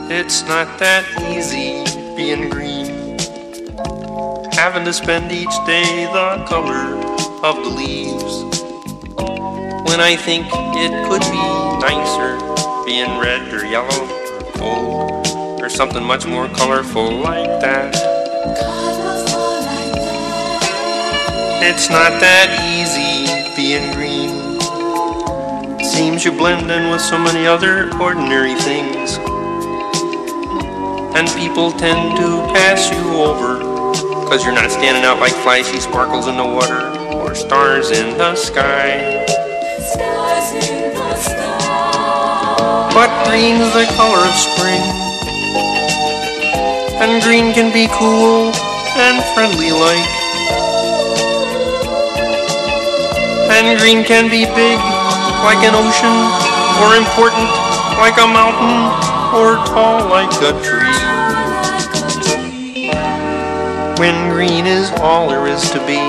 It's not that easy being green, having to spend each day the color of the leaves, when I think it could be nicer being red or yellow or gold or something much more colorful like that. It's not that easy being green. Seems you blend in with so many other ordinary things, and people tend to pass you over, 'cause you're not standing out like flashy sparkles in the water or stars in the sky. But green's the color of spring, and green can be cool and friendly like, and green can be big like an ocean, or important like a mountain, or tall like a tree. When green is all there is to be,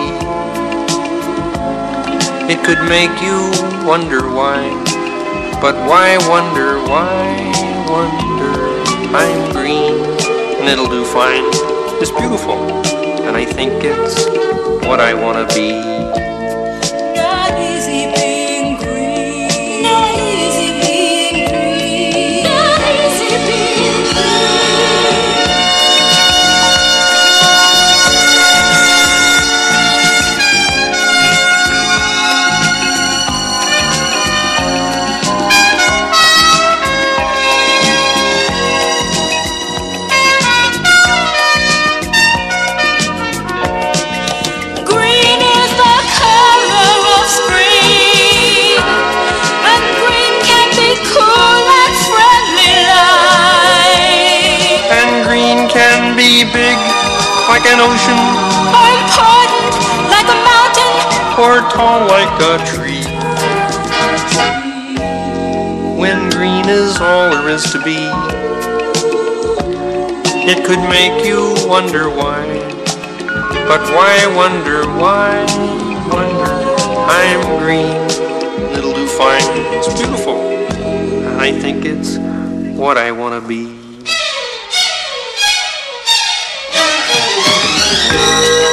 it could make you wonder why. But why wonder, why wonder? I'm green, and it'll do fine. It's beautiful, and I think it's what I want to be. Big like an ocean, or important like a mountain, or tall like a tree. When green is all there is to be, it could make you wonder why. But why wonder, why wonder? I'm green, it'll do fine. It's beautiful, and I think it's what I want to be.